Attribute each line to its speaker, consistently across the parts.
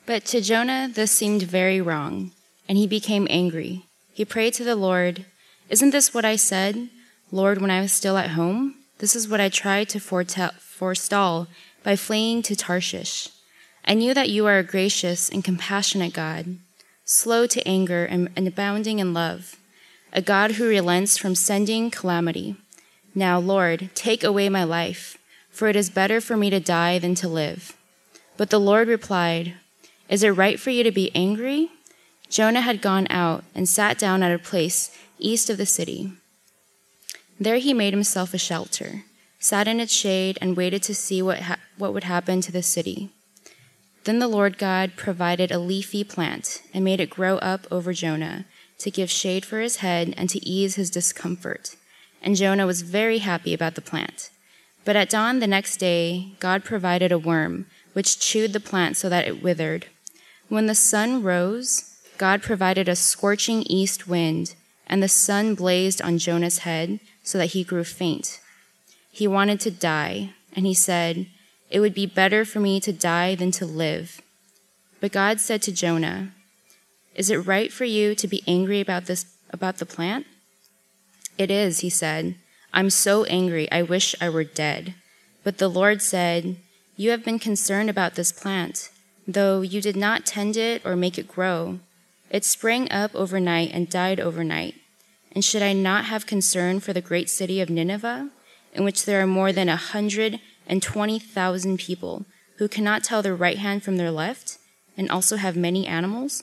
Speaker 1: But to Jonah this seemed very wrong, and he became angry. He prayed to the Lord, "Isn't this what I said, Lord, when I was still at home? This is what I tried to forestall by fleeing to Tarshish. I knew that you are a gracious and compassionate God, slow to anger and abounding in love, a God who relents from sending calamity. Now, Lord, take away my life, for it is better for me to die than to live." But the Lord replied, "Is it right for you to be angry?" Jonah had gone out and sat down at a place east of the city. There he made himself a shelter, sat in its shade, and waited to see what would happen to the city. Then the Lord God provided a leafy plant and made it grow up over Jonah to give shade for his head and to ease his discomfort. And Jonah was very happy about the plant. But at dawn the next day, God provided a worm, which chewed the plant so that it withered. When the sun rose, God provided a scorching east wind, and the sun blazed on Jonah's head so that he grew faint. He wanted to die, and he said, "It would be better for me to die than to live." But God said to Jonah, "Is it right for you to be angry about the plant?" "It is," he said. "I'm so angry, I wish I were dead." But the Lord said, "You have been concerned about this plant, though you did not tend it or make it grow. It sprang up overnight and died overnight. And should I not have concern for the great city of Nineveh, in which there are more than 120,000 people who cannot tell their right hand from their left, and also have many animals?"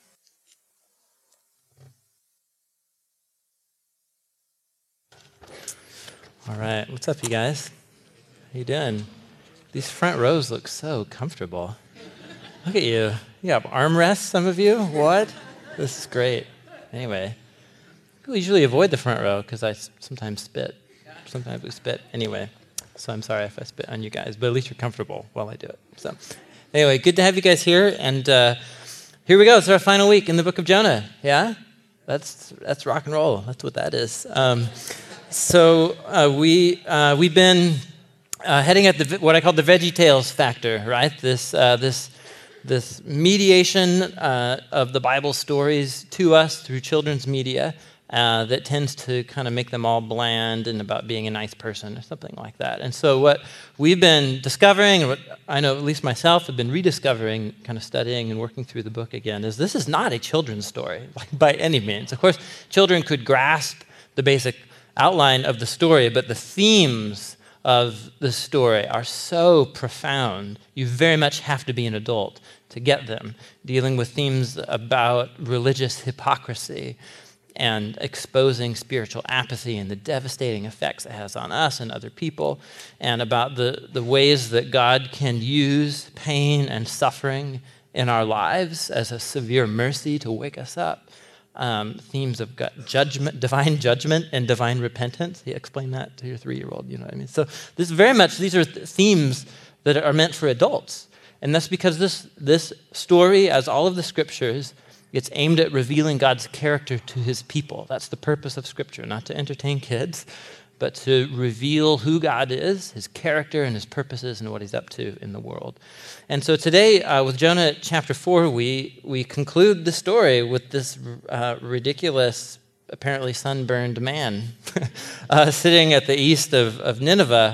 Speaker 2: All right, what's up, you guys? How you doing? These front rows look so comfortable. Look at you. You have armrests, some of you? What? This is great. Anyway, I usually avoid the front row because I sometimes spit. Sometimes we spit. Anyway, so I'm sorry if I spit on you guys, but at least you're comfortable while I do it. So anyway, good to have you guys here. And here we go. It's our final week in the book of Jonah. Yeah? That's rock and roll. That's what that is. We've been heading at what I call the VeggieTales factor, right? This mediation of the Bible stories to us through children's media that tends to kind of make them all bland and about being a nice person or something like that. And so what we've been discovering, and what I know at least myself have been rediscovering, kind of studying and working through the book again, is this is not a children's story by any means. Of course, children could grasp the basic outline of the story, but the themes of the story are so profound, you very much have to be an adult to get them, dealing with themes about religious hypocrisy and exposing spiritual apathy and the devastating effects it has on us and other people, and about the ways that God can use pain and suffering in our lives as a severe mercy to wake us up. Themes of judgment, divine judgment, and divine repentance. You explain that to your 3-year-old, you know what I mean? So these are themes that are meant for adults. And that's because this story, as all of the scriptures, it's aimed at revealing God's character to his people. That's the purpose of Scripture, not to entertain kids, but to reveal who God is, his character and his purposes and what he's up to in the world. And so today, with Jonah chapter 4, we conclude the story with this ridiculous, apparently sunburned man sitting at the east of Nineveh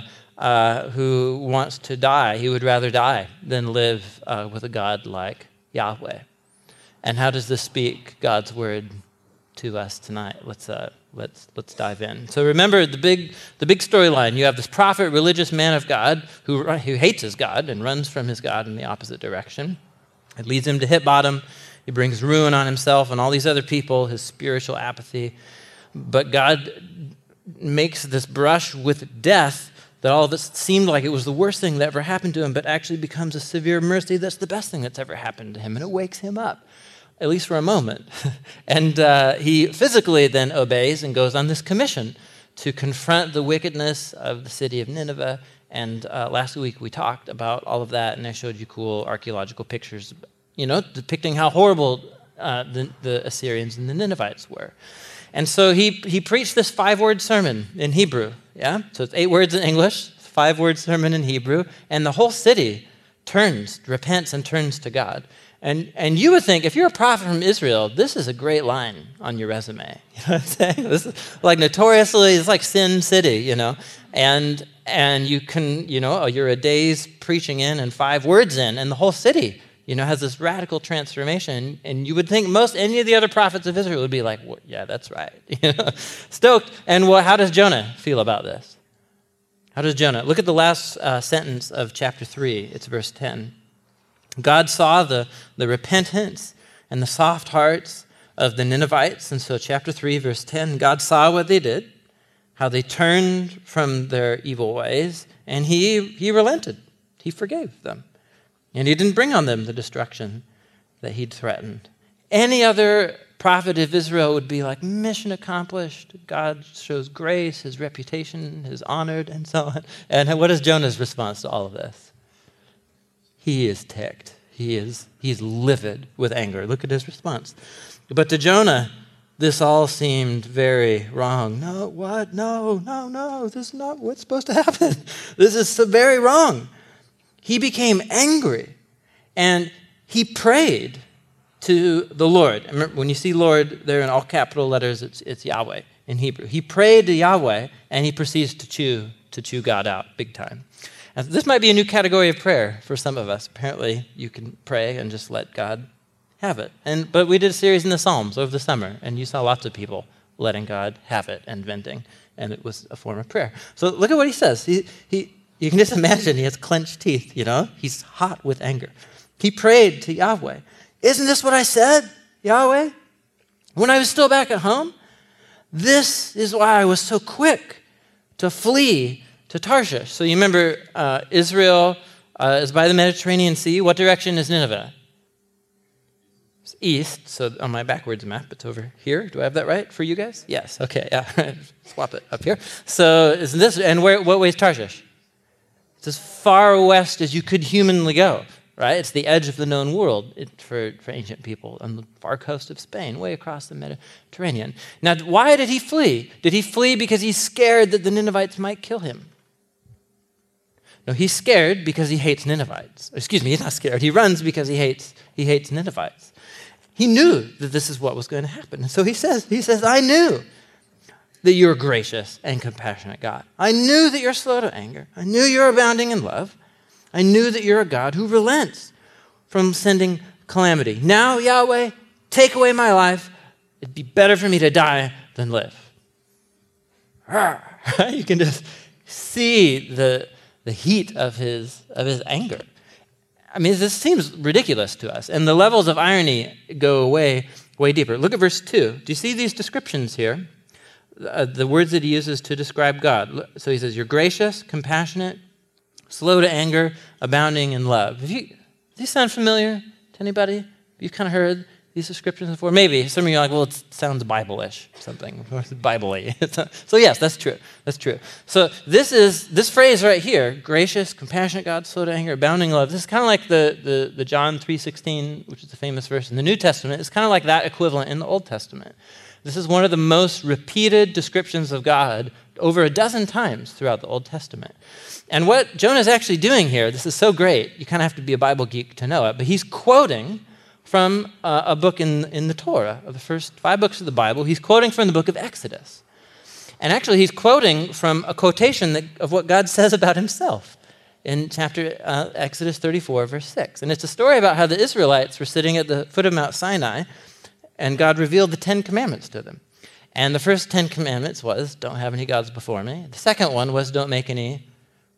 Speaker 2: who wants to die. He would rather die than live with a God like Yahweh. And how does this speak God's word to us tonight? Let's dive in. So remember the big storyline. You have this prophet, religious man of God who hates his God and runs from his God in the opposite direction. It leads him to hit bottom. He brings ruin on himself and all these other people, his spiritual apathy. But God makes this brush with death that all of this seemed like it was the worst thing that ever happened to him, but actually becomes a severe mercy that's the best thing that's ever happened to him. And it wakes him up, at least for a moment. And he physically then obeys and goes on this commission to confront the wickedness of the city of Nineveh. And last week we talked about all of that, and I showed you cool archaeological pictures, depicting how horrible the Assyrians and the Ninevites were. And so he preached this 5-word sermon in Hebrew, yeah? So it's 8 words in English, 5-word sermon in Hebrew, and the whole city repents and turns to God. And you would think, if you're a prophet from Israel, this is a great line on your resume. You know what I'm saying? This is like notoriously, it's like Sin City, you know. And you can, you know, you're a day's preaching in and 5 words in, and the whole city, you know, has this radical transformation. And you would think any of the other prophets of Israel would be like, well, yeah, that's right. You know, stoked. And how does Jonah feel about this? How does Jonah? Look at the last sentence of chapter 3. It's verse 10. God saw the repentance and the soft hearts of the Ninevites. And so chapter 3, verse 10, God saw what they did, how they turned from their evil ways, and he relented. He forgave them. And he didn't bring on them the destruction that he'd threatened. Any other prophet of Israel would be like, mission accomplished. God shows grace, his reputation is honored, and so on. And what is Jonah's response to all of this? He is ticked. He's livid with anger. Look at his response. But to Jonah, this all seemed very wrong. No, what? No. This is not what's supposed to happen. This is very wrong. He became angry, and he prayed to the Lord. Remember, when you see Lord there in all capital letters, it's Yahweh in Hebrew. He prayed to Yahweh, and he proceeds to chew God out big time. And this might be a new category of prayer for some of us. Apparently, you can pray and just let God have it. But we did a series in the Psalms over the summer, and you saw lots of people letting God have it and venting, and it was a form of prayer. So look at what he says. You can just imagine he has clenched teeth, you know? He's hot with anger. He prayed to Yahweh. Isn't this what I said, Yahweh? When I was still back at home? This is why I was so quick to flee to Tarshish. So you remember Israel is by the Mediterranean Sea. What direction is Nineveh? It's east. So on my backwards map, it's over here. Do I have that right for you guys? Yes. Okay. Yeah. Swap it up here. So isn't this? And what way is Tarshish? It's as far west as you could humanly go. Right? It's the edge of the known world for ancient people on the far coast of Spain, way across the Mediterranean. Now, why did he flee? Did he flee because he's scared that the Ninevites might kill him? No, he's scared because he hates Ninevites. Excuse me, he's not scared. He runs because he hates Ninevites. He knew that this is what was going to happen. And so he says, I knew that you're a gracious and compassionate God. I knew that you're slow to anger. I knew you're abounding in love. I knew that you're a God who relents from sending calamity. Now, Yahweh, take away my life. It'd be better for me to die than live. You can just see the heat of his anger. I mean, this seems ridiculous to us, and the levels of irony go way deeper. Look at verse 2. Do you see these descriptions here? The words that he uses to describe God. So he says, you're gracious, compassionate, slow to anger, abounding in love. Does these sound familiar to anybody? You've kind of heard these descriptions before? Maybe. Some of you are like, well, it sounds Bible-ish, something, Bible-y. So yes, that's true. That's true. So this phrase right here, gracious, compassionate God, slow to anger, abounding in love, this is kind of like the John 3:16, which is a famous verse in the New Testament. It's kind of like that equivalent in the Old Testament. This is one of the most repeated descriptions of God over a dozen times throughout the Old Testament. And what Jonah's actually doing here, this is so great, you kind of have to be a Bible geek to know it, but he's quoting from a book in the Torah, of the first 5 books of the Bible. He's quoting from the book of Exodus. And actually, he's quoting from a quotation of what God says about himself in chapter Exodus 34, verse 6. And it's a story about how the Israelites were sitting at the foot of Mount Sinai, and God revealed the 10 commandments to them. And the first 10 commandments was, don't have any gods before me. The second one was, don't make any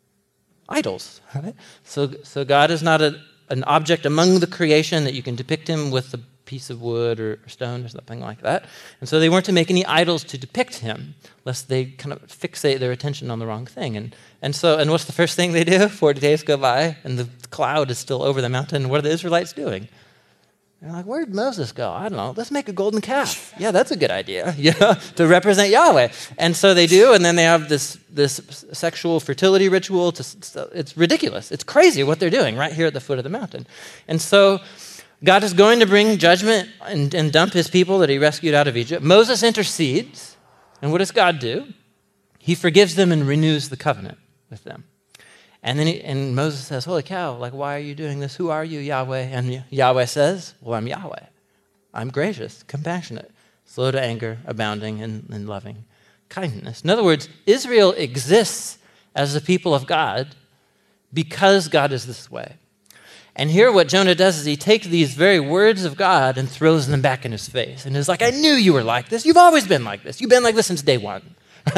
Speaker 2: idols. Right? So God is not an object among the creation that you can depict him with a piece of wood or stone or something like that. And so they weren't to make any idols to depict him, lest they kind of fixate their attention on the wrong thing. And what's the first thing they do? 40 days go by, and the cloud is still over the mountain. What are the Israelites doing? They're like, where did Moses go? I don't know. Let's make a golden calf. Yeah, that's a good idea, to represent Yahweh. And so they do, and then they have this sexual fertility ritual. It's ridiculous. It's crazy what they're doing right here at the foot of the mountain. And so God is going to bring judgment and dump his people that he rescued out of Egypt. Moses intercedes, and what does God do? He forgives them and renews the covenant with them. And Moses says, holy cow, like, why are you doing this? Who are you, Yahweh? And Yahweh says, well, I'm Yahweh. I'm gracious, compassionate, slow to anger, abounding in loving kindness. In other words, Israel exists as the people of God because God is this way. And here what Jonah does is he takes these very words of God and throws them back in his face. And is like, I knew you were like this. You've always been like this. You've been like this since day one.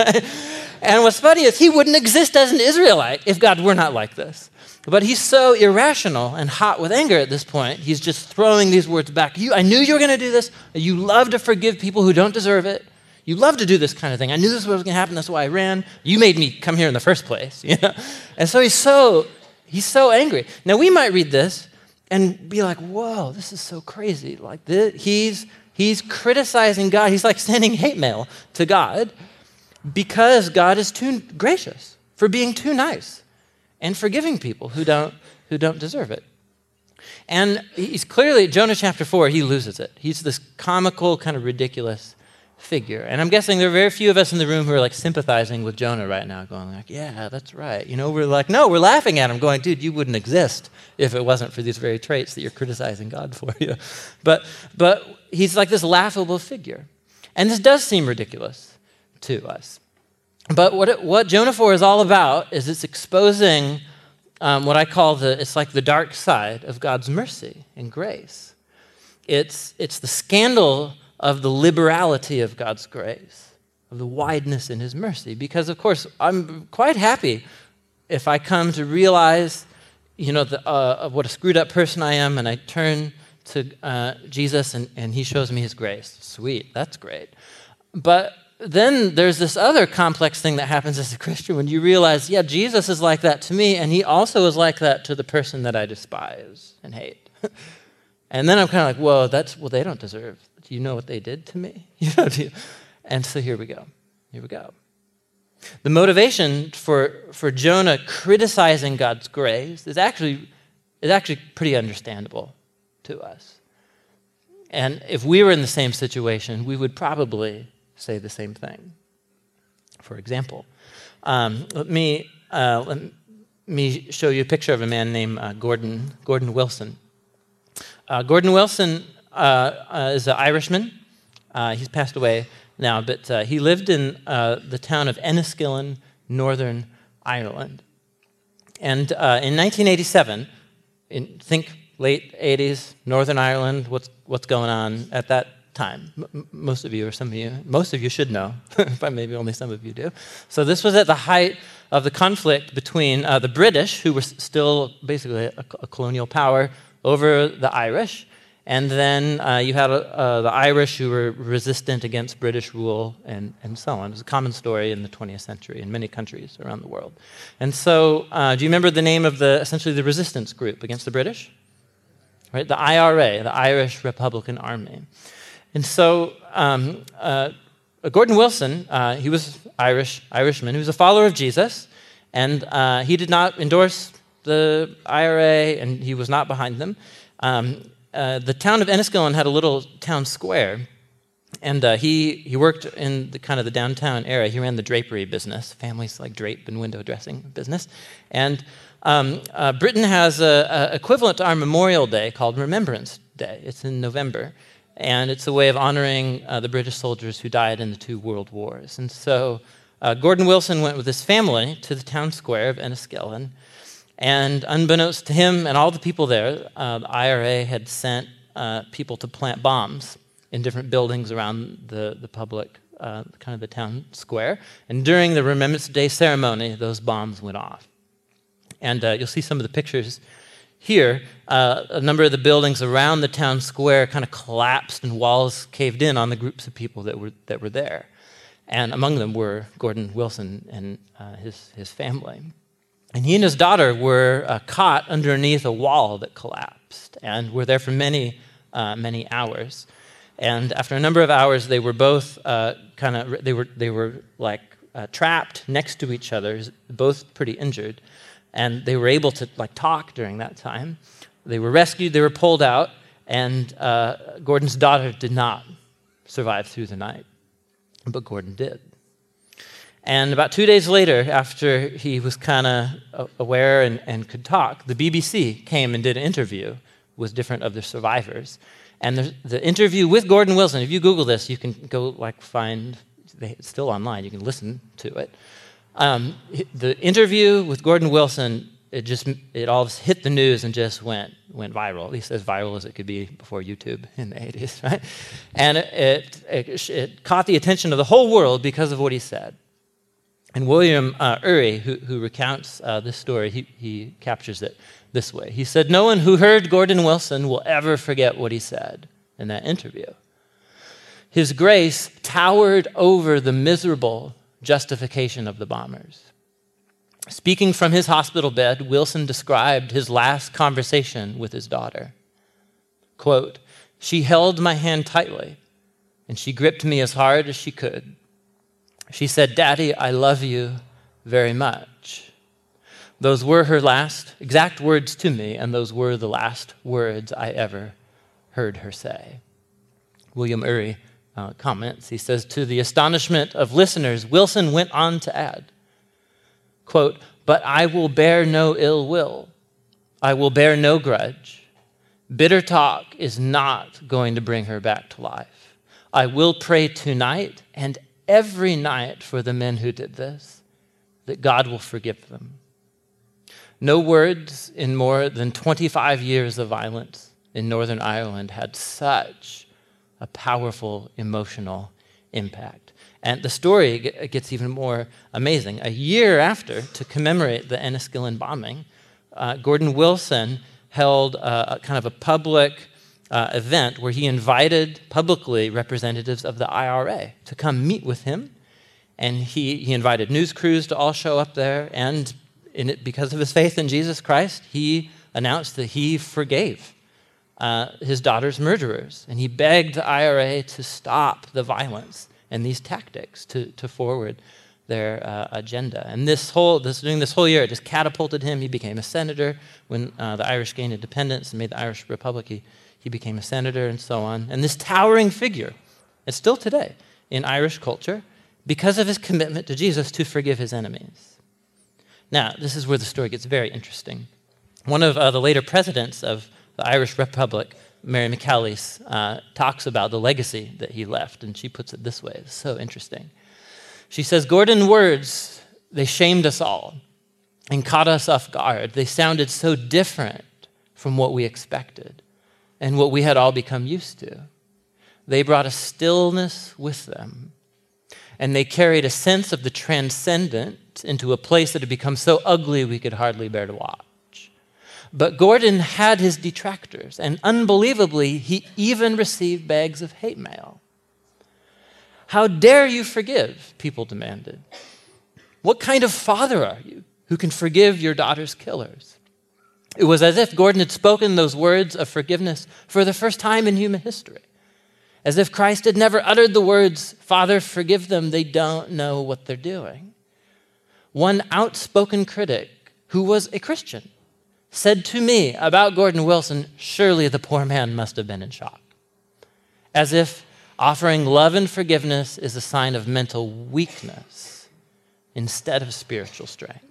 Speaker 2: And what's funny is he wouldn't exist as an Israelite if God were not like this. But he's so irrational and hot with anger at this point, he's just throwing these words back. I knew you were going to do this. You love to forgive people who don't deserve it. You love to do this kind of thing. I knew this was going to happen. That's why I ran. You made me come here in the first place. You know? And so he's so angry. Now, we might read this and be like, whoa, this is so crazy. Like he's criticizing God. He's like sending hate mail to God because God is too gracious, for being too nice and forgiving people who don't deserve it. And he's clearly, Jonah chapter 4, he loses it. He's this comical, kind of ridiculous figure. And I'm guessing there are very few of us in the room who are like sympathizing with Jonah right now, going like, yeah, that's right. You know, we're like, no, we're laughing at him, going, dude, you wouldn't exist if it wasn't for these very traits that you're criticizing God for. You know? But he's like this laughable figure. And this does seem ridiculous to us. But what Jonah 4 is all about is it's exposing what I call it's like the dark side of God's mercy and grace. It's the scandal of the liberality of God's grace, of the wideness in his mercy. Because, of course, I'm quite happy if I come to realize, you know, what a screwed up person I am, and I turn to Jesus and he shows me his grace. Sweet, that's great. But then there's this other complex thing that happens as a Christian when you realize, yeah, Jesus is like that to me, and he also is like that to the person that I despise and hate. And then I'm kind of like, whoa, they don't deserve. Do you know what they did to me? You know, and so here we go. The motivation for Jonah criticizing God's grace is actually pretty understandable to us. And if we were in the same situation, we would probably say the same thing. For example, let me show you a picture of a man named Gordon Wilson. Gordon Wilson is an Irishman. He's passed away now, but he lived in the town of Enniskillen, Northern Ireland. And in 1987, think late 80s, Northern Ireland, what's going on at that time? Most of you should know, but maybe only some of you do. So this was at the height of the conflict between the British, who were still basically a colonial power, over the Irish, and then you had the Irish who were resistant against British rule, and so on. It was a common story in the 20th century in many countries around the world. And so, do you remember the name of essentially the resistance group against the British? Right, the IRA, the Irish Republican Army. And so Gordon Wilson, he was Irishman. He was a follower of Jesus, and he did not endorse the IRA, and he was not behind them. The town of Enniskillen had a little town square, and he worked in the downtown area. He ran the drapery business, families like drape and window dressing business. And Britain has an equivalent to our Memorial Day called Remembrance Day. It's in November. And it's a way of honoring the British soldiers who died in the 2 world wars. And so Gordon Wilson went with his family to the town square of Enniskillen. And unbeknownst to him and all the people there, the IRA had sent people to plant bombs in different buildings around the public, the town square. And during the Remembrance Day ceremony, those bombs went off. And you'll see some of the pictures here. A number of the buildings around the town square kind of collapsed and walls caved in on the groups of people that were there. And among them were Gordon Wilson and his family. And he and his daughter were caught underneath a wall that collapsed and were there for many hours. And after a number of hours, they were both trapped next to each other, both pretty injured. And they were able to talk during that time. They were rescued, they were pulled out, and Gordon's daughter did not survive through the night, but Gordon did. And about 2 days later, after he was kind of aware and could talk, the BBC came and did an interview with different of the survivors. And the interview with Gordon Wilson, if you Google this, you can go find, it's still online, you can listen to it. The interview with Gordon Wilson, it all hit the news and just went viral, at least as viral as it could be before YouTube in the 80s, right? And it caught the attention of the whole world because of what he said. And William Ury, who recounts this story, he captures it this way. He said, "No one who heard Gordon Wilson will ever forget what he said in that interview. His grace towered over the miserable justification of the bombers." Speaking from his hospital bed, Wilson described his last conversation with his daughter. Quote, "She held my hand tightly, and she gripped me as hard as she could. She said, 'Daddy, I love you very much.' Those were her last exact words to me, and those were the last words I ever heard her say." William Ury comments, he says, "To the astonishment of listeners, Wilson went on to add, quote, 'But I will bear no ill will. I will bear no grudge. Bitter talk is not going to bring her back to life. I will pray tonight and every night for the men who did this, that God will forgive them.' No words in more than 25 years of violence in Northern Ireland had such a powerful emotional impact." And the story gets even more amazing. A year after, to commemorate the Enniskillen bombing, Gordon Wilson held a kind of a public event where he invited publicly representatives of the IRA to come meet with him. And he invited news crews to all show up there. And because of his faith in Jesus Christ, he announced that he forgave his daughter's murderers. And he begged the IRA to stop the violence and these tactics to forward their agenda. And during this whole year, it just catapulted him. He became a senator. When the Irish gained independence and made the Irish Republic, he became a senator and so on. And this towering figure, it's still today in Irish culture, because of his commitment to Jesus to forgive his enemies. Now, this is where the story gets very interesting. One of the later presidents of the Irish Republic, Mary McAleese, talks about the legacy that he left, and she puts it this way. It's so interesting. She says, "Gordon's words, they shamed us all and caught us off guard. They sounded so different from what we expected and what we had all become used to. They brought a stillness with them, and they carried a sense of the transcendent into a place that had become so ugly we could hardly bear to watch. But Gordon had his detractors, and unbelievably, he even received bags of hate mail. 'How dare you forgive?' people demanded. 'What kind of father are you who can forgive your daughter's killers?' It was as if Gordon had spoken those words of forgiveness for the first time in human history. As if Christ had never uttered the words, 'Father, forgive them, they don't know what they're doing.' One outspoken critic, who was a Christian, said to me about Gordon Wilson, 'Surely the poor man must have been in shock.' As if offering love and forgiveness is a sign of mental weakness instead of spiritual strength."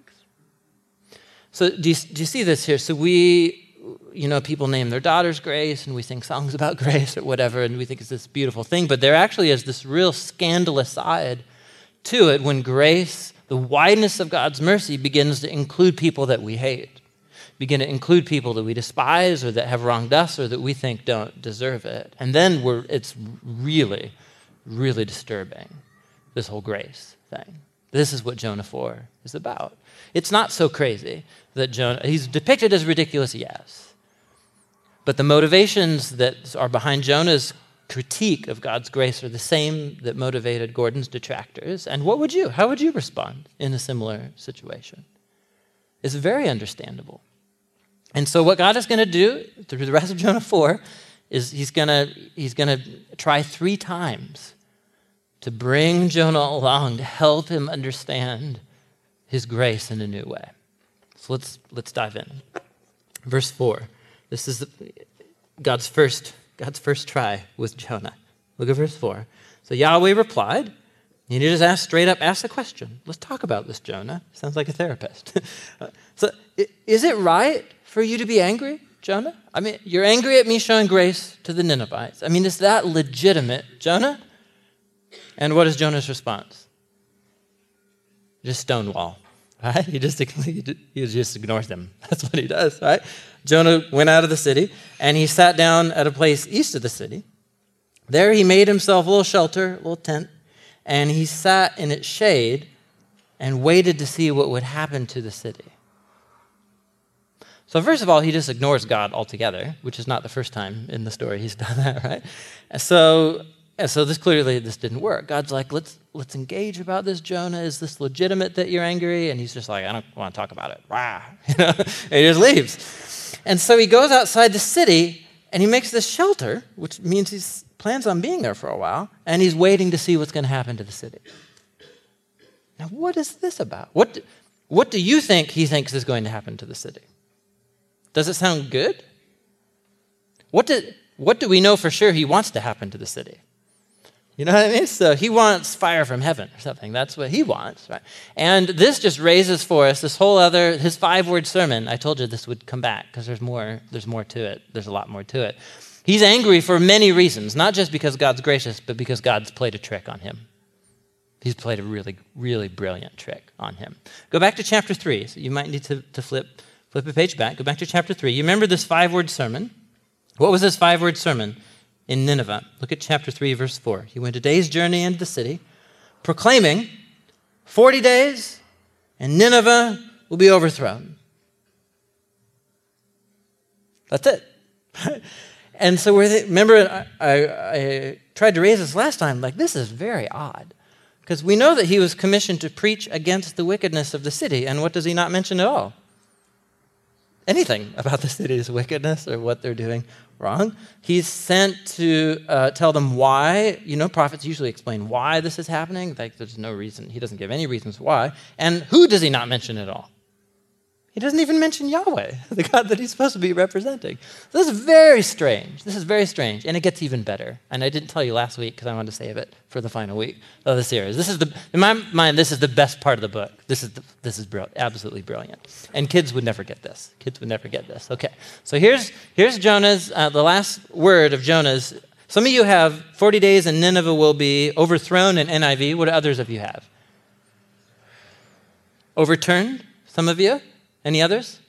Speaker 2: So do you see this here? So people name their daughters Grace, and we sing songs about grace or whatever, and we think it's this beautiful thing, but there actually is this real scandalous side to it when grace, the wideness of God's mercy, begins to include people that we hate, begin to include people that we despise or that have wronged us or that we think don't deserve it. And then it's really, really disturbing, this whole grace thing. This is what Jonah 4 is about. It's not so crazy that Jonah, he's depicted as ridiculous, yes. But the motivations that are behind Jonah's critique of God's grace are the same that motivated Gordon's detractors. And how would you respond in a similar situation? It's very understandable. And so what God is going to do through the rest of Jonah 4 is he's going to try 3 times to bring Jonah along to help him understand his grace in a new way. So let's dive in. Verse 4. This is God's first try with Jonah. Look at verse 4. So Yahweh replied, You just ask straight up, ask the question. Let's talk about this, Jonah. Sounds like a therapist. So is it right for you to be angry, Jonah? I mean, you're angry at me showing grace to the Ninevites. I mean, is that legitimate, Jonah? And what is Jonah's response? Just stonewall, right? He just ignores them. That's what he does, right? Jonah went out of the city, and he sat down at a place east of the city. There he made himself a little shelter, a little tent, and he sat in its shade and waited to see what would happen to the city. So first of all, he just ignores God altogether, which is not the first time in the story he's done that, right? So this didn't work. God's like, let's engage about this, Jonah. Is this legitimate that you're angry? And he's just like, I don't want to talk about it. Rah. And he just leaves. And so he goes outside the city, and he makes this shelter, which means he plans on being there for a while, and he's waiting to see what's going to happen to the city. Now, what is this about? What do you think he thinks is going to happen to the city? Does it sound good? What do we know for sure he wants to happen to the city? You know what I mean? So he wants fire from heaven or something. That's what he wants, right? And this just raises for us this whole his 5-word sermon. I told you this would come back because there's more to it. There's a lot more to it. He's angry for many reasons, not just because God's gracious, but because God's played a trick on him. He's played a really, really brilliant trick on him. Go back to chapter 3. So you might need to flip a page back. Go back to chapter 3. You remember this 5-word sermon? What was this 5-word sermon in Nineveh? Look at chapter 3, verse 4. He went a day's journey into the city, proclaiming 40 days, and Nineveh will be overthrown. That's it. And so remember, I tried to raise this last time, like this is very odd. Because we know that he was commissioned to preach against the wickedness of the city, and what does he not mention at all? Anything about the city's wickedness or what they're doing wrong. He's sent to tell them why. You know, prophets usually explain why this is happening. Like, there's no reason. He doesn't give any reasons why. And who does he not mention at all? He doesn't even mention Yahweh, the God that he's supposed to be representing. This is very strange. And it gets even better. And I didn't tell you last week because I wanted to save it for the final week of the series. In my mind, this is the best part of the book. This is brilliant, absolutely brilliant. And kids would never get this. Okay, so here's Jonah's, the last word of Jonah's. Some of you have 40 days and Nineveh will be overthrown in NIV. What do others of you have? Overturned, some of you? Any others?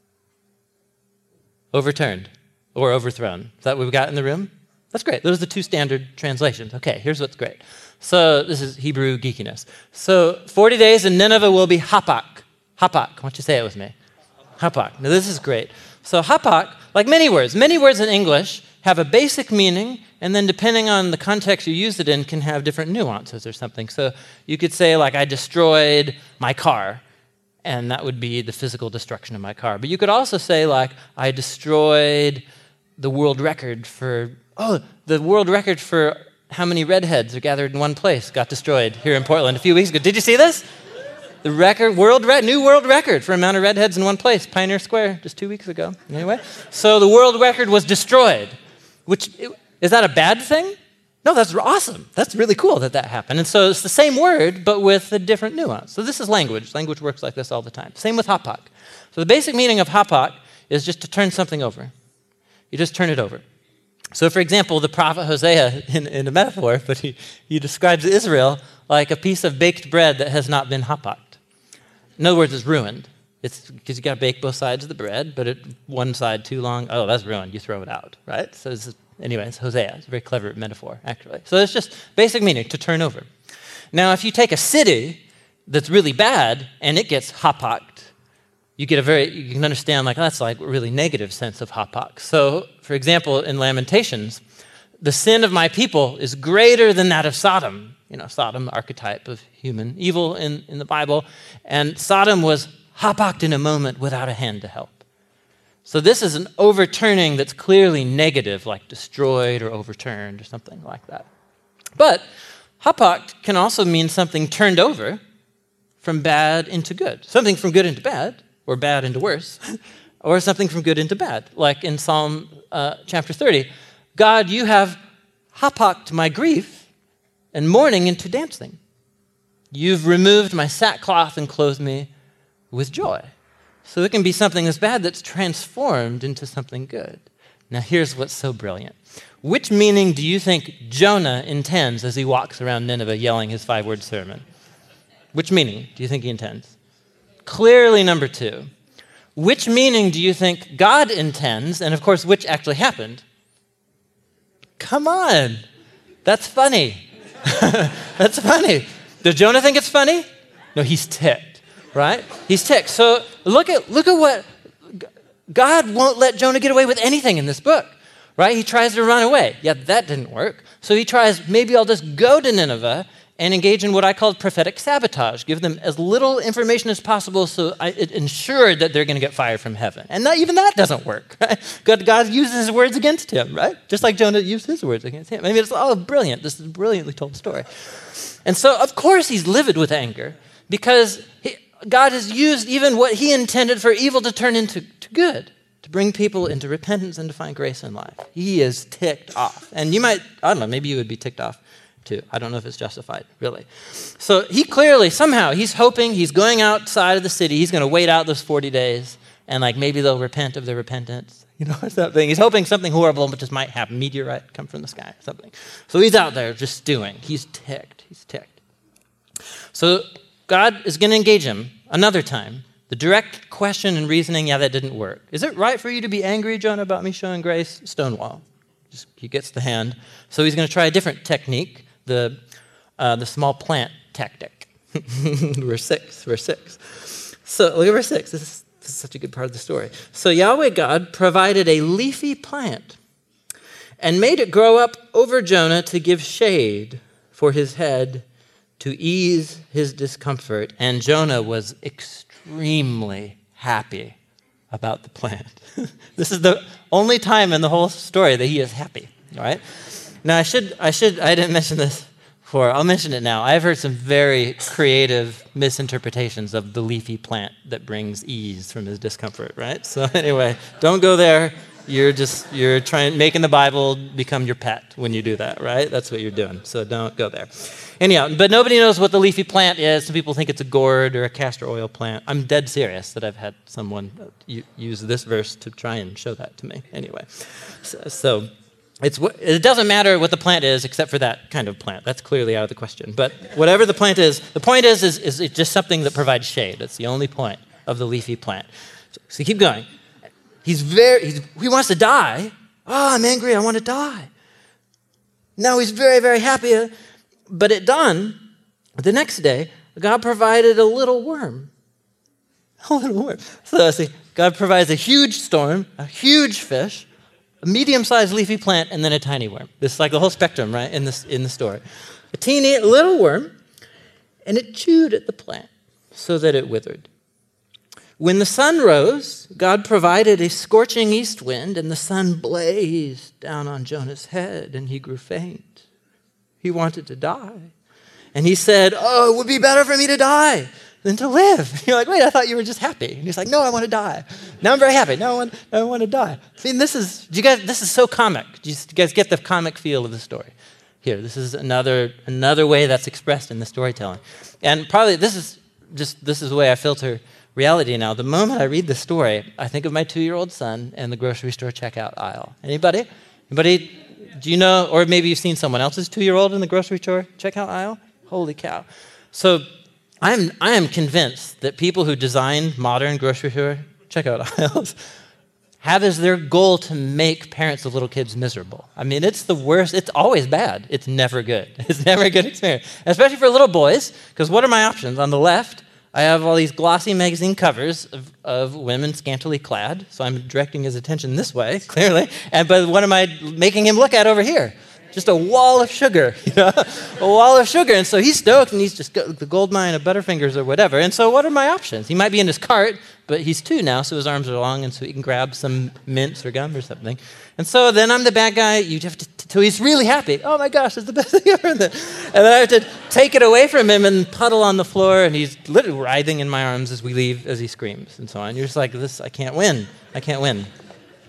Speaker 2: Overturned or overthrown. Is that what we've got in the room? That's great. Those are the 2 standard translations. Okay, here's what's great. So this is Hebrew geekiness. So 40 days and Nineveh will be hapak. Hapak. Why don't you say it with me? Hapak. Now this is great. So hapak, like many words in English have a basic meaning, and then depending on the context you use it in can have different nuances or something. So you could say like, I destroyed my car. And that would be the physical destruction of my car. But you could also say, like, I destroyed the world record for how many redheads are gathered in one place got destroyed here in Portland a few weeks ago. Did you see this? The new world record for amount of redheads in one place, Pioneer Square, just 2 weeks ago. Anyway, so the world record was destroyed. Is that a bad thing? No, that's awesome. That's really cool that happened. And so it's the same word, but with a different nuance. So this is language. Language works like this all the time. Same with hapak. So the basic meaning of hapak is just to turn something over. You just turn it over. So for example, the prophet Hosea, in a metaphor, but he describes Israel like a piece of baked bread that has not been hapaked. In other words, it's ruined. It's because you got to bake both sides of the bread, but one side too long, oh, that's ruined. You throw it out, right? So anyway, it's Hosea. It's a very clever metaphor, actually. So it's just basic meaning, to turn over. Now, if you take a city that's really bad and it gets hapaked, you can understand that's like a really negative sense of hapak. So, for example, in Lamentations, the sin of my people is greater than that of Sodom. You know, Sodom, archetype of human evil in the Bible. And Sodom was hapaked in a moment without a hand to help. So this is an overturning that's clearly negative, like destroyed or overturned or something like that. But hapakt can also mean something turned over from bad into good. Something from good into bad, or bad into worse, or something from good into bad. Like in Psalm chapter 30, God, you have hapakt my grief and mourning into dancing. You've removed my sackcloth and clothed me with joy. So it can be something that's bad that's transformed into something good. Now here's what's so brilliant. Which meaning do you think Jonah intends as he walks around Nineveh yelling his 5-word sermon? Which meaning do you think he intends? Clearly number 2. Which meaning do you think God intends? And of course, which actually happened? Come on. That's funny. That's funny. Does Jonah think it's funny? No, he's ticked, right? He's ticked. So look at what God won't let Jonah get away with anything in this book, right? He tries to run away. Yeah, that didn't work. So he tries, maybe I'll just go to Nineveh and engage in what I call prophetic sabotage, give them as little information as possible so it ensured that they're going to get fire from heaven. And even that doesn't work, right? God uses his words against him, right? Just like Jonah used his words against him. I mean, it's all brilliant. This is a brilliantly told story. And so, of course, he's livid with anger because God has used even what he intended for evil to turn into good, to bring people into repentance and to find grace in life. He is ticked off. And you might, I don't know, maybe you would be ticked off too. I don't know if it's justified, really. So he clearly, somehow, he's hoping, he's going outside of the city, he's going to wait out those 40 days, and maybe they'll repent of their repentance. You know, something. He's hoping something horrible just might happen, meteorite come from the sky, something. So he's out there just stewing. He's ticked. He's ticked. So God is going to engage him another time. The direct question and reasoning, that didn't work. Is it right for you to be angry, Jonah, about me showing grace? Stonewall. He gets the hand. So he's going to try a different technique, the small plant tactic. Verse 6. So look at verse 6. This is such a good part of the story. So Yahweh God provided a leafy plant and made it grow up over Jonah to give shade for his head to ease his discomfort. And Jonah was extremely happy about the plant. This is the only time in the whole story that he is happy, all right? Now, I didn't mention this before. I'll mention it now. I've heard some very creative misinterpretations of the leafy plant that brings ease from his discomfort, right? So anyway, don't go there. You're making the Bible become your pet when you do that, right? That's what you're doing. So don't go there. Anyhow, but nobody knows what the leafy plant is. Some people think it's a gourd or a castor oil plant. I'm dead serious that I've had someone use this verse to try and show that to me. Anyway, so it doesn't matter what the plant is except for that kind of plant. That's clearly out of the question. But whatever the plant is, the point is it's just something that provides shade. That's the only point of the leafy plant. So keep going. He wants to die. Oh, I'm angry. I want to die. Now he's very, very happy. But at dawn, the next day, God provided a little worm. A little worm. So see, God provides a huge storm, a huge fish, a medium-sized leafy plant, and then a tiny worm. This is like the whole spectrum, right, in the story. A teeny little worm, and it chewed at the plant so that it withered. When the sun rose, God provided a scorching east wind, and the sun blazed down on Jonah's head, and he grew faint. He wanted to die. And he said, it would be better for me to die than to live. You're like, wait, I thought you were just happy. And he's like, no, I want to die. Now I'm very happy. No, I want to die. I mean, this is so comic. Do you guys get the comic feel of the story? Here, this is another way that's expressed in the storytelling. And probably this is the way I filter reality now. The moment I read the story, I think of my 2-year-old son and the grocery store checkout aisle. Anybody? Do you know, or maybe you've seen someone else's 2-year-old in the grocery store checkout aisle? Holy cow. So I am convinced that people who design modern grocery store checkout aisles have as their goal to make parents of little kids miserable. I mean, it's the worst. It's always bad. It's never good. It's never a good experience, especially for little boys, because what are my options? On the left, I have all these glossy magazine covers of women scantily clad, so I'm directing his attention this way, clearly. But what am I making him look at over here? Just a wall of sugar, a wall of sugar. And so he's stoked, and he's just got the gold mine of Butterfingers or whatever. And so what are my options? He might be in his cart, but he's 2 now, so his arms are long, and so he can grab some mints or gum or something. And so then I'm the bad guy. You have to, so he's really happy. Oh my gosh, it's the best thing ever. And then I have to take it away from him and puddle on the floor, and he's literally writhing in my arms as we leave, as he screams and so on. You're just like, I can't win.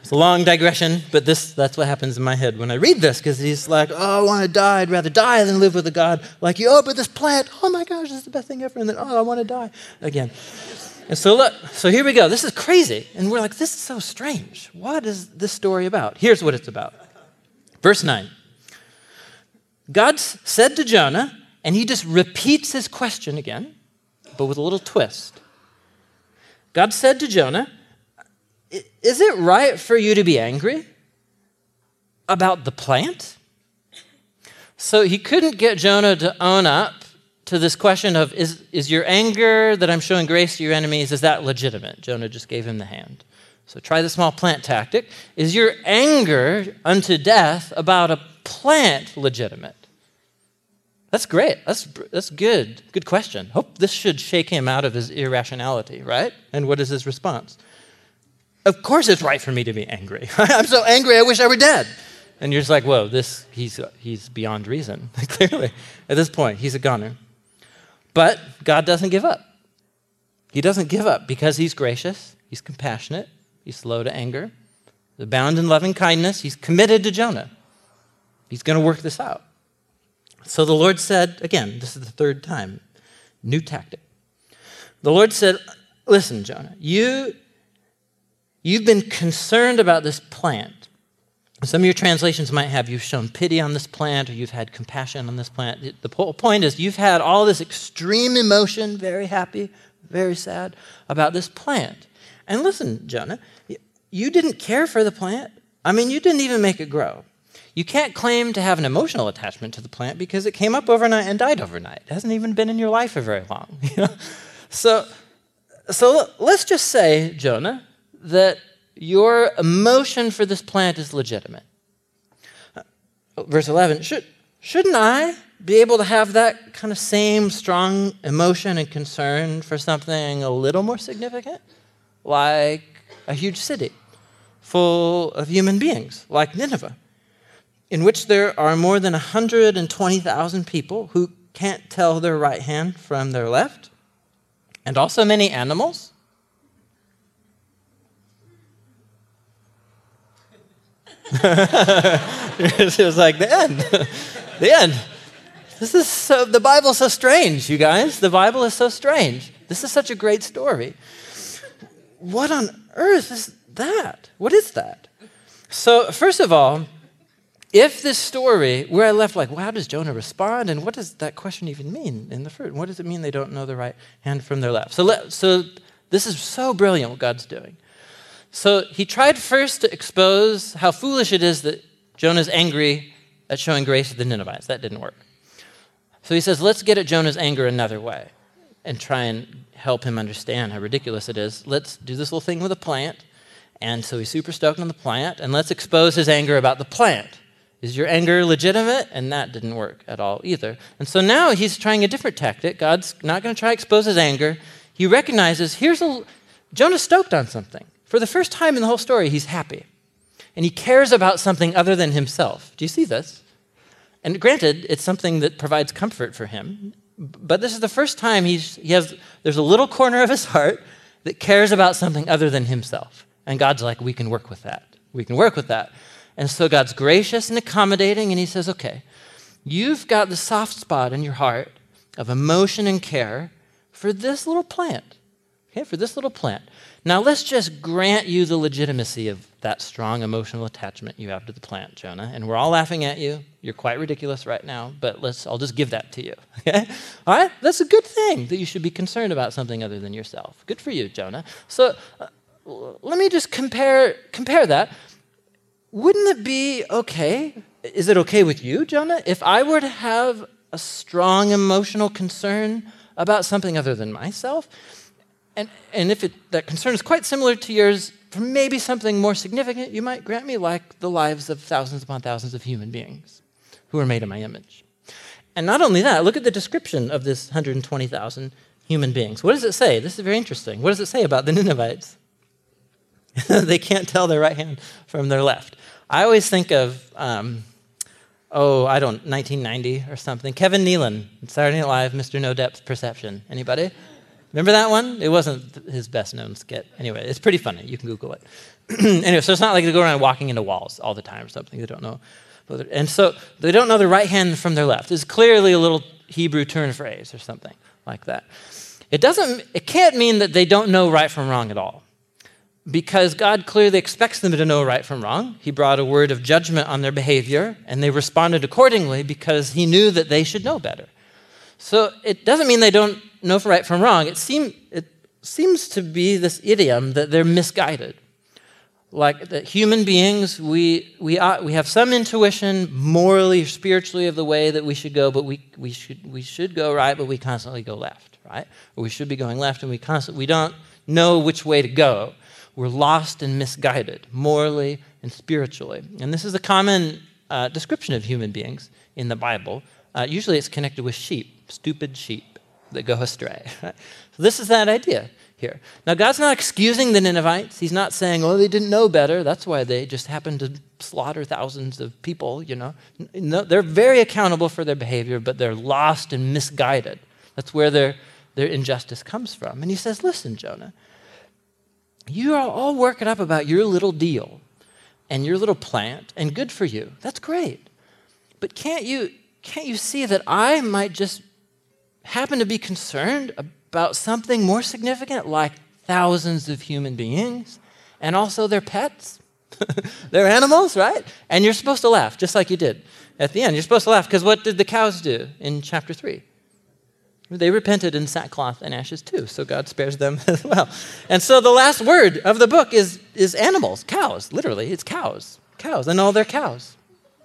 Speaker 2: It's a long digression, but that's what happens in my head when I read this, because he's like, oh, I want to die. I'd rather die than live with a God like you. Oh, but this plant, oh my gosh, this is the best thing ever. And then, oh, I want to die again. And so look, so here we go. This is crazy. And we're like, this is so strange. What is this story about? Here's what it's about. Verse 9. God said to Jonah, and he just repeats his question again, but with a little twist. God said to Jonah, is it right for you to be angry about the plant? So he couldn't get Jonah to own up to this question of, is your anger that I'm showing grace to your enemies, is that legitimate? Jonah just gave him the hand. So try the small plant tactic. Is your anger unto death about a plant legitimate? That's great. That's good. Good question. Hope this should shake him out of his irrationality, right? And what is his response? Of course it's right for me to be angry. I'm so angry I wish I were dead. And you're just like, whoa, he's beyond reason. Clearly, at this point, he's a goner. But God doesn't give up. He doesn't give up because he's gracious, he's compassionate, he's slow to anger, he's abound in loving kindness, he's committed to Jonah. He's going to work this out. So the Lord said, again, this is the third time, new tactic. The Lord said, listen, Jonah, you've been concerned about this plant. Some of your translations might have you've shown pity on this plant or you've had compassion on this plant. The whole point is you've had all this extreme emotion, very happy, very sad, about this plant. And listen, Jonah, you didn't care for the plant. I mean, you didn't even make it grow. You can't claim to have an emotional attachment to the plant because it came up overnight and died overnight. It hasn't even been in your life for very long. So let's just say, Jonah, that your emotion for this plant is legitimate. Verse 11, shouldn't I be able to have that kind of same strong emotion and concern for something a little more significant? Like a huge city full of human beings, like Nineveh, in which there are more than 120,000 people who can't tell their right hand from their left, and also many animals. It was like the end. The end. The Bible's so strange, you guys. The Bible is so strange. This is such a great story. What on earth is that? What is that? So, first of all, if this story, where I left like, well, how does Jonah respond? And what does that question even mean in the fruit? What does it mean they don't know the right hand from their left? So this is so brilliant what God's doing. So he tried first to expose how foolish it is that Jonah's angry at showing grace to the Ninevites. That didn't work. So he says, let's get at Jonah's anger another way and try and help him understand how ridiculous it is. Let's do this little thing with a plant. And so he's super stoked on the plant, and let's expose his anger about the plant. Is your anger legitimate? And that didn't work at all either. And so now he's trying a different tactic. God's not going to try to expose his anger. He recognizes, Jonah's stoked on something. For the first time in the whole story, he's happy. And he cares about something other than himself. Do you see this? And granted, it's something that provides comfort for him. But this is the first time there's a little corner of his heart that cares about something other than himself. And God's like, we can work with that. We can work with that. And so God's gracious and accommodating, and he says, okay, you've got the soft spot in your heart of emotion and care for this little plant. Okay, for this little plant. Now let's just grant you the legitimacy of that strong emotional attachment you have to the plant, Jonah. And we're all laughing at you. You're quite ridiculous right now, but I'll just give that to you. Okay? All right? That's a good thing that you should be concerned about something other than yourself. Good for you, Jonah. So let me just compare that. Wouldn't it be okay? Is it okay with you, Jonah, if I were to have a strong emotional concern about something other than myself? And if that concern is quite similar to yours, for maybe something more significant, you might grant me like the lives of thousands upon thousands of human beings who are made in my image. And not only that, look at the description of this 120,000 human beings. What does it say? This is very interesting. What does it say about the Ninevites? They can't tell their right hand from their left. I always think of, 1990 or something. Kevin Nealon, Saturday Night Live, Mr. No Depth Perception. Anybody? Remember that one? It wasn't his best known skit. Anyway, it's pretty funny. You can Google it. Anyway, so it's not like they go around walking into walls all the time or something. They don't know. And so they don't know their right hand from their left. It's clearly a little Hebrew turn phrase or something like that. It can't mean that they don't know right from wrong at all, because God clearly expects them to know right from wrong. He brought a word of judgment on their behavior, and they responded accordingly because he knew that they should know better. So it doesn't mean they don't know right from wrong. It seems to be this idiom that they're misguided. Like that human beings, we have some intuition morally or spiritually of the way that we should go, but we should go right, but we constantly go left, right? Or we should be going left, and we don't know which way to go. We're lost and misguided, morally and spiritually. And this is a common description of human beings in the Bible. Usually it's connected with sheep, stupid sheep that go astray. Right? So this is that idea here. Now, God's not excusing the Ninevites. He's not saying, oh, they didn't know better. That's why they just happened to slaughter thousands of people, No, they're very accountable for their behavior, but they're lost and misguided. That's where their injustice comes from. And he says, listen, Jonah, you are all working up about your little deal and your little plant, and good for you. That's great. But can't you see that I might just happen to be concerned about something more significant, like thousands of human beings and also their pets? They're animals, right? And you're supposed to laugh, just like you did at the end. You're supposed to laugh, because what did the cows do in chapter 3? They repented in sackcloth and ashes too, so God spares them as well. And so the last word of the book is animals, cows. Literally, it's cows, and all their cows.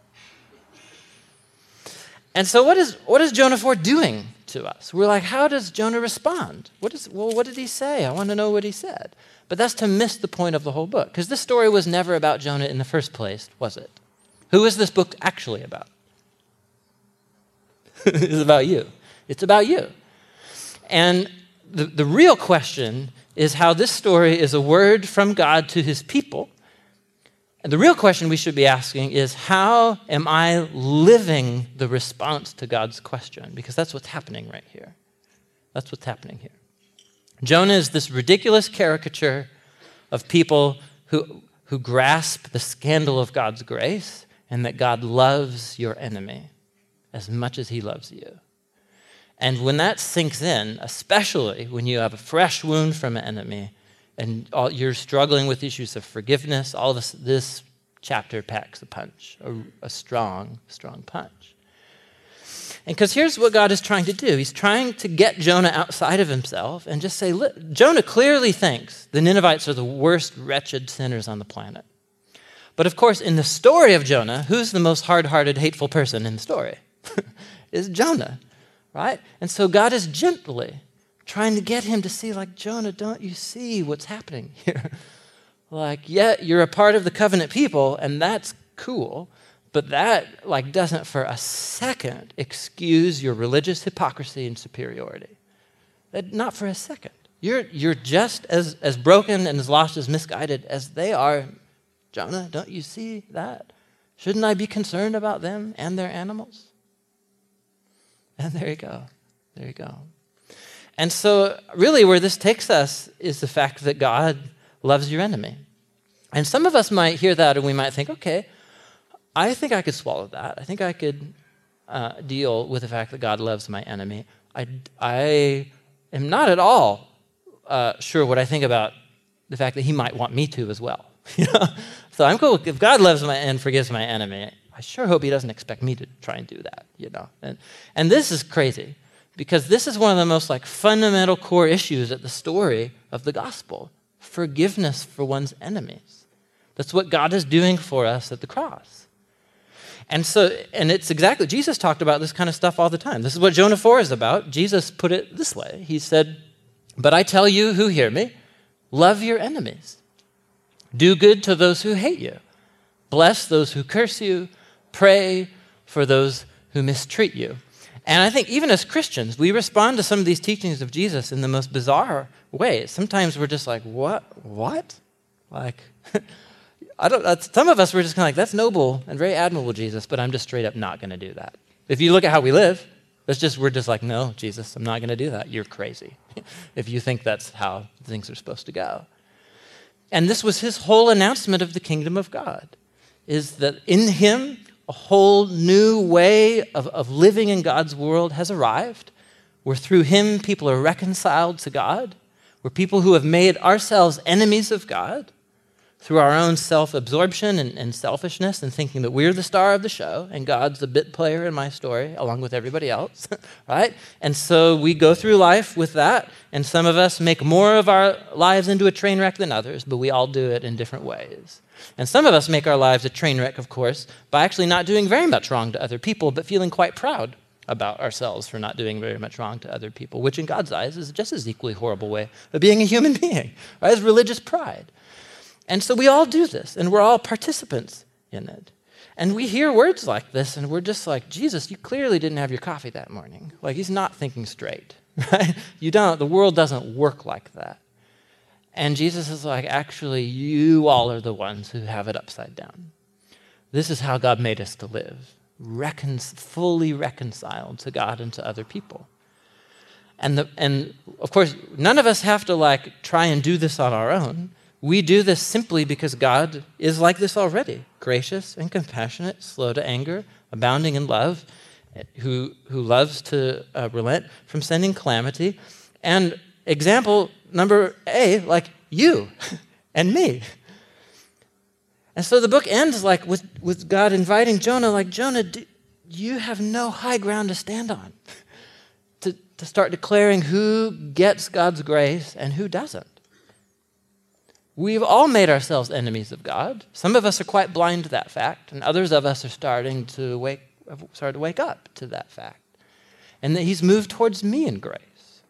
Speaker 2: And so what is Jonah 4 doing to us? We're like, how does Jonah respond? What did he say? I want to know what he said. But that's to miss the point of the whole book, because this story was never about Jonah in the first place, was it? Who is this book actually about? It's about you. It's about you. And the real question is how this story is a word from God to his people. And the real question we should be asking is, how am I living the response to God's question? Because that's what's happening right here. That's what's happening here. Jonah is this ridiculous caricature of people who grasp the scandal of God's grace and that God loves your enemy as much as he loves you. And when that sinks in, especially when you have a fresh wound from an enemy and you're struggling with issues of forgiveness, all of this chapter packs a punch, a strong, strong punch. And because here's what God is trying to do. He's trying to get Jonah outside of himself and just say, look, Jonah clearly thinks the Ninevites are the worst wretched sinners on the planet. But of course, in the story of Jonah, who's the most hard-hearted, hateful person in the story? Is Jonah, right? And so God is gently trying to get him to see, like, Jonah, don't you see what's happening here? Like, yeah, you're a part of the covenant people, and that's cool, but that, doesn't for a second excuse your religious hypocrisy and superiority. Not for a second. You're just as broken and as lost, as misguided as they are. Jonah, don't you see that? Shouldn't I be concerned about them and their animals? And there you go. There you go. And so really where this takes us is the fact that God loves your enemy. And some of us might hear that and we might think, okay, I think I could swallow that. I think I could deal with the fact that God loves my enemy. I am not at all sure what I think about the fact that he might want me to as well. So I'm cool. If God loves and forgives my enemy, I sure hope he doesn't expect me to try and do that, And this is crazy, because this is one of the most fundamental core issues at the story of the gospel: forgiveness for one's enemies. That's what God is doing for us at the cross. And it's exactly, Jesus talked about this kind of stuff all the time. This is what Jonah 4 is about. Jesus put it this way. He said, "But I tell you who hear me, love your enemies. Do good to those who hate you. Bless those who curse you. Pray for those who mistreat you." And I think even as Christians, we respond to some of these teachings of Jesus in the most bizarre ways. Sometimes we're just like, what? Some of us, we're just kind of like, that's noble and very admirable, Jesus, but I'm just straight up not going to do that. If you look at how we live, we're just like, no, Jesus, I'm not going to do that. You're crazy. if you think that's how things are supposed to go. And this was his whole announcement of the kingdom of God, is that in him, a whole new way of living in God's world has arrived, where through him people are reconciled to God, we're people who have made ourselves enemies of God through our own self-absorption and selfishness and thinking that we're the star of the show and God's the bit player in my story along with everybody else, right? And so we go through life with that, and some of us make more of our lives into a train wreck than others, but we all do it in different ways. And some of us make our lives a train wreck, of course, by actually not doing very much wrong to other people, but feeling quite proud about ourselves for not doing very much wrong to other people, which in God's eyes is just as equally horrible way of being a human being, right? It's religious pride. And so we all do this, and we're all participants in it. And we hear words like this, and we're just like, Jesus, you clearly didn't have your coffee that morning. Like, he's not thinking straight, right? You don't. The world doesn't work like that. And Jesus is like, actually, you all are the ones who have it upside down. This is how God made us to live, fully reconciled to God and to other people. And of course, none of us have to try and do this on our own. We do this simply because God is like this already, gracious and compassionate, slow to anger, abounding in love, who loves to relent from sending calamity. And example number A, like you and me. And so the book ends with God inviting Jonah, like, Jonah, you have no high ground to stand on, to start declaring who gets God's grace and who doesn't. We've all made ourselves enemies of God. Some of us are quite blind to that fact, and others of us are starting to wake up to that fact. And that he's moved towards me in grace.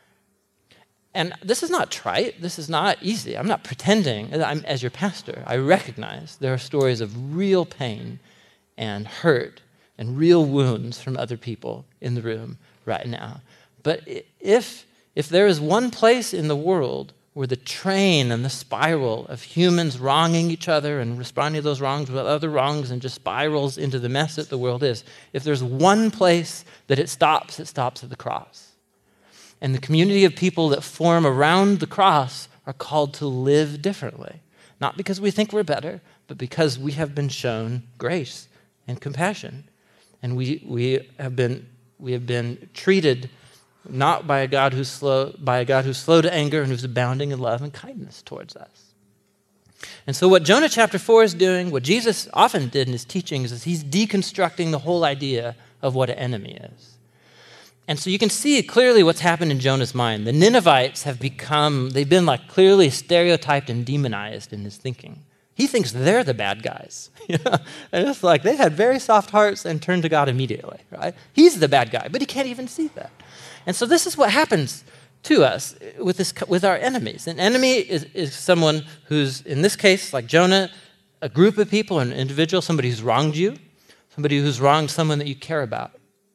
Speaker 2: And this is not trite. This is not easy. I'm not pretending. As your pastor, I recognize there are stories of real pain and hurt and real wounds from other people in the room right now. But if there is one place in the world where the train and the spiral of humans wronging each other and responding to those wrongs with other wrongs and just spirals into the mess that the world is, if there's one place that it stops at the cross. And the community of people that form around the cross are called to live differently. Not because we think we're better, but because we have been shown grace and compassion. And we have been treated not by a God who's slow to anger and who's abounding in love and kindness towards us. And so what Jonah chapter 4 is doing, what Jesus often did in his teachings, is he's deconstructing the whole idea of what an enemy is. And so you can see clearly what's happened in Jonah's mind. The Ninevites they've been clearly stereotyped and demonized in his thinking. He thinks they're the bad guys. And it's like they had very soft hearts and turned to God immediately, right? He's the bad guy, but he can't even see that. And so this is what happens to us with our enemies. An enemy is someone who's, in this case, like Jonah, a group of people, an individual, somebody who's wronged you, somebody who's wronged someone that you care about.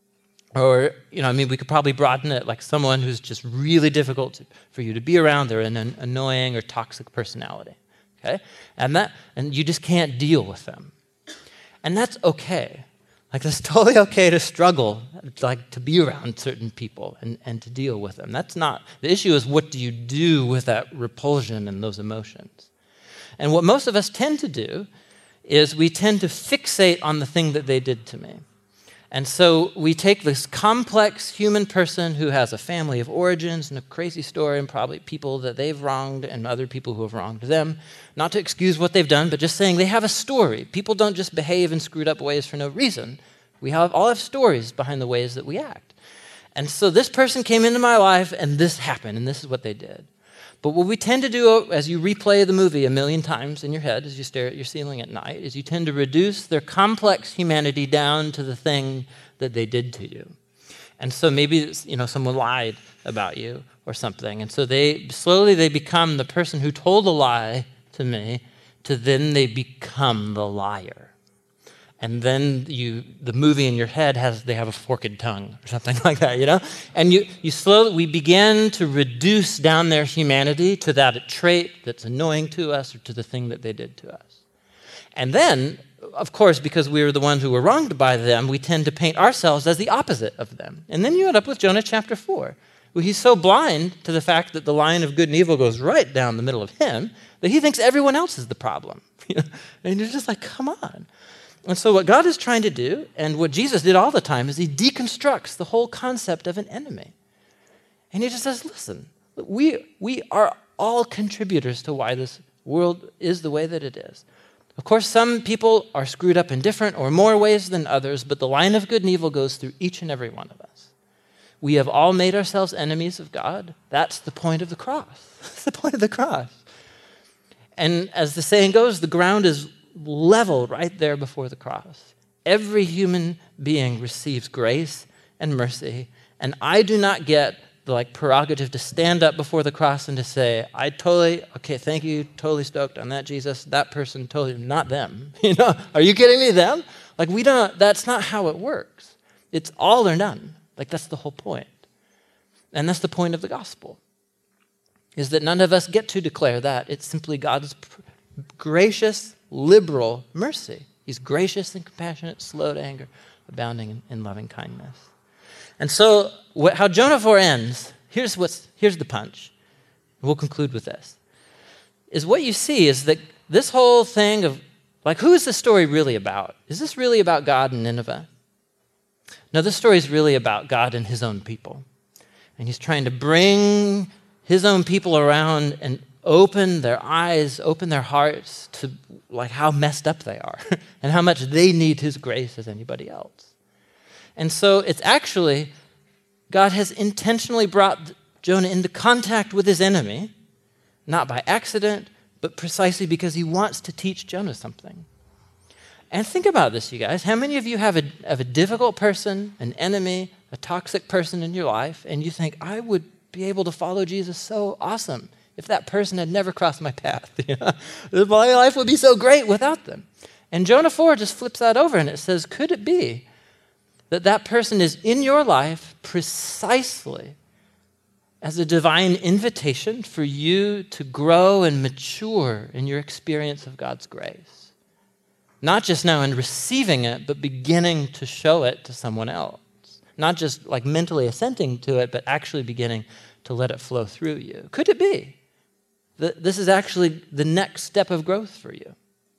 Speaker 2: Or, we could probably broaden it, like someone who's just really difficult for you to be around. They're an annoying or toxic personality, okay? And you just can't deal with them. And that's okay. It's totally okay to struggle, to be around certain people and to deal with them. That's not, the issue is what do you do with that repulsion and those emotions? And what most of us tend to do is we tend to fixate on the thing that they did to me. And so we take this complex human person who has a family of origins and a crazy story and probably people that they've wronged and other people who have wronged them, not to excuse what they've done, but just saying they have a story. People don't just behave in screwed up ways for no reason. We all have stories behind the ways that we act. And so this person came into my life and this happened and this is what they did. But what we tend to do as you replay the movie a million times in your head as you stare at your ceiling at night is you tend to reduce their complex humanity down to the thing that they did to you. And so maybe someone lied about you or something. And so they become the person who told a lie to me, to then they become the liar. And then the movie in your head they have a forked tongue or something like that, And we begin to reduce down their humanity to that trait that's annoying to us or to the thing that they did to us. And then, of course, because we were the ones who were wronged by them, we tend to paint ourselves as the opposite of them. And then you end up with Jonah chapter 4. Well, he's so blind to the fact that the line of good and evil goes right down the middle of him that he thinks everyone else is the problem. And you're just like, come on. And so what God is trying to do, and what Jesus did all the time, is he deconstructs the whole concept of an enemy. And he just says, listen, we are all contributors to why this world is the way that it is. Of course, some people are screwed up in different or more ways than others, but the line of good and evil goes through each and every one of us. We have all made ourselves enemies of God. That's the point of the cross. That's the point of the cross. And as the saying goes, the ground is level right there before the cross. Every human being receives grace and mercy, and I do not get the prerogative to stand up before the cross and to say, thank you, totally stoked on that, Jesus. That person, totally, not them. Are you kidding me? Them? That's not how it works. It's all or none. That's the whole point. And that's the point of the gospel, is that none of us get to declare that. It's simply God's gracious, liberal mercy. He's gracious and compassionate, slow to anger, abounding in loving kindness. And so how Jonah 4 ends, here's the punch. We'll conclude with this, is what you see is that this whole thing of, who is this story really about? Is this really about God and Nineveh? No, this story is really about God and his own people. And he's trying to bring his own people around and open their eyes, open their hearts to how messed up they are and how much they need his grace as anybody else. And so it's actually, God has intentionally brought Jonah into contact with his enemy, not by accident, but precisely because he wants to teach Jonah something. And think about this, you guys. How many of you have a difficult person, an enemy, a toxic person in your life, and you think, I would be able to follow Jesus so awesome if that person had never crossed my path? My life would be so great without them. And Jonah 4 just flips that over, and it says, could it be that person is in your life precisely as a divine invitation for you to grow and mature in your experience of God's grace? Not just now in receiving it, but beginning to show it to someone else. Not just mentally assenting to it, but actually beginning to let it flow through you. Could it be that this is actually the next step of growth for you?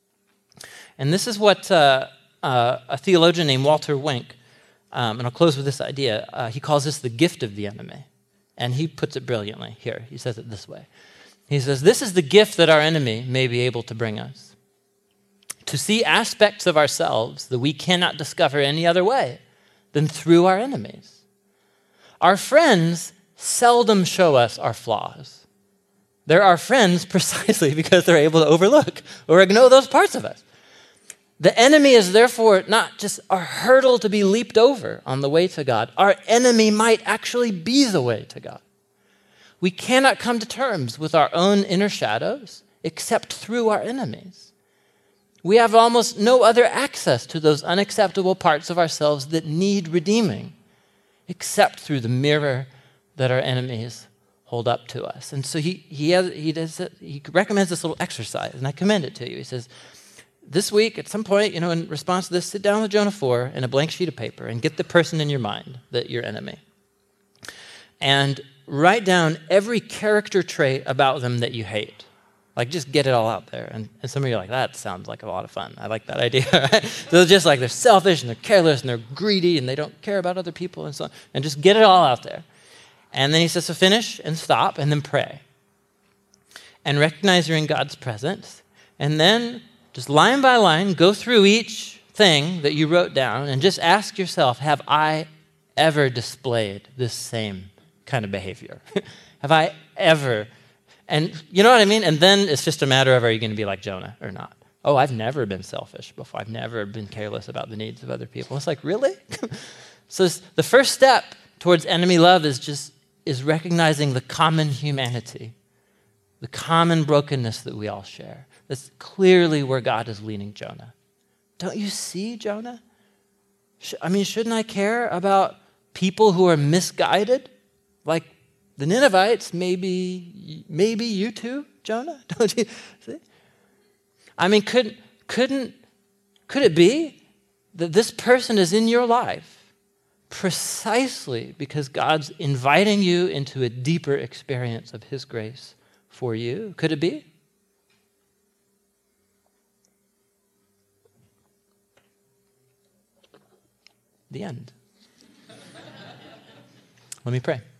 Speaker 2: And this is what a theologian named Walter Wink, and I'll close with this idea, he calls this the gift of the enemy. And he puts it brilliantly here. He says it this way. He says, this is the gift that our enemy may be able to bring us. To see aspects of ourselves that we cannot discover any other way than through our enemies. Our friends seldom show us our flaws. They're our friends precisely because they're able to overlook or ignore those parts of us. The enemy is therefore not just a hurdle to be leaped over on the way to God. Our enemy might actually be the way to God. We cannot come to terms with our own inner shadows except through our enemies. We have almost no other access to those unacceptable parts of ourselves that need redeeming, except through the mirror that our enemies hold up to us. And so he recommends this little exercise, and I commend it to you. He says, this week, at some point, in response to this, sit down with Jonah 4 and a blank sheet of paper and get the person in your mind that your enemy. And write down every character trait about them that you hate. Just get it all out there. And some of you are like, that sounds like a lot of fun. I like that idea. Right? So just they're selfish and they're careless and they're greedy and they don't care about other people and so on. And just get it all out there. And then he says, so finish and stop and then pray. And recognize you're in God's presence. And then just line by line, go through each thing that you wrote down and just ask yourself, have I ever displayed this same kind of behavior? Have I ever... And you know what I mean? And then it's just a matter of, are you going to be like Jonah or not? Oh, I've never been selfish before. I've never been careless about the needs of other people. It's really? So the first step towards enemy love is recognizing the common humanity, the common brokenness that we all share. That's clearly where God is leading Jonah. Don't you see, Jonah? Shouldn't I care about people who are misguided? Like the Ninevites, maybe you too, Jonah? Don't you see? Could it be that this person is in your life precisely because God's inviting you into a deeper experience of his grace for you? Could it be? The end. Let me pray.